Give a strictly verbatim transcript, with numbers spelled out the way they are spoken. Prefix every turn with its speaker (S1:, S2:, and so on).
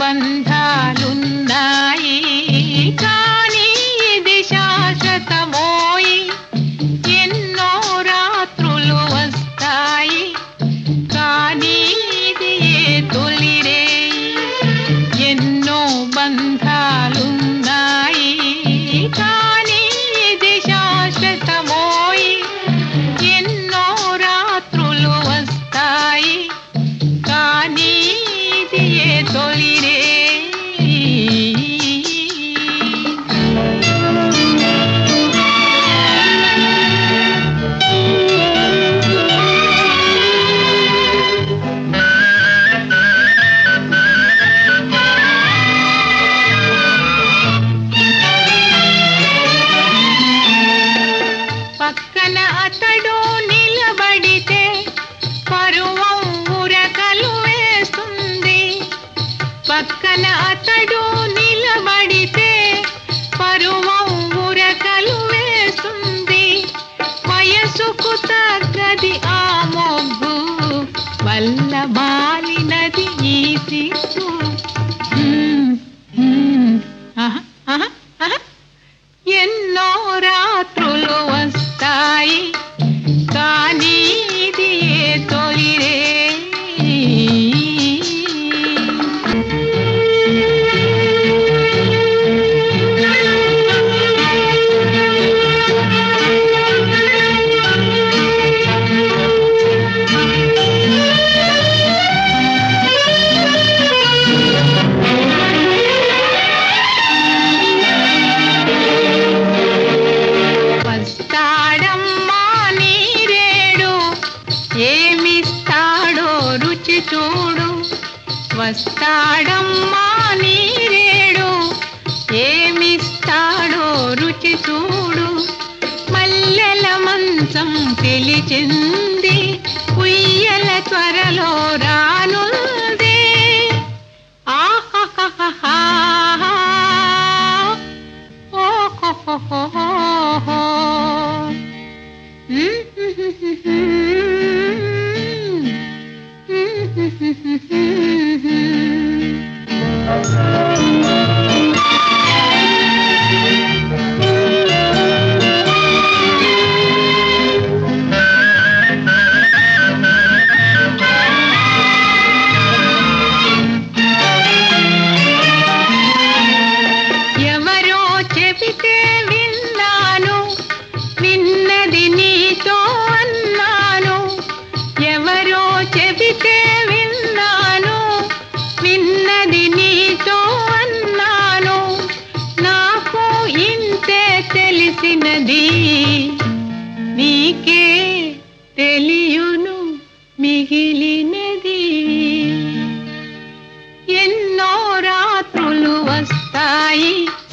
S1: బంధాలున్నాయి కానీ ఇది శాశ్వతమోయి ఎన్నో రాత్రులు వస్తాయి కానీ ఇది ఏ తొలిరేయి ఎన్నో బంధాలున్నాయి కానీ ఇది శాశ్వతమోయి ఎన్నో రాత్రులు వస్తాయి కానీ ఇది ఏ తొలిరేయి పక్కన అతడు నిలబడితే పరువం ఉరకలు వేస్తుంది పక్కన అతడు నిలబడితే పరువం ఉరకలు వేస్తుంది వయసుకు తగ్గది ఆ మొగ్గు వల్ల మాలినది ఈ సిగ్గు ఎన్నో రాత్రులు వస్తాయి కానీ ఇది ఏ తొలిరేయి వస్తాడమ్మా నీరేడు ఏమిస్తాడో రుచి చూడు వస్తాడమ్మా నీరేడు ఏమిస్తాడో రుచి చూడు మల్లెల మంచం పిలిచింది ఉయ్యల త్వరలో రానుంది ఆహాహాహా ఓహోహోహో ఎవరో చెబితే విన్నాను విన్నది నీతో అన్నాను ఎవరో చెబితే విన్నాను విన్నది నీతో అన్నాను నాకు ఇంతే తెలిసినది నీకే తెలియును మిగిలినది ఎన్నో రాత్రులు వస్తాయి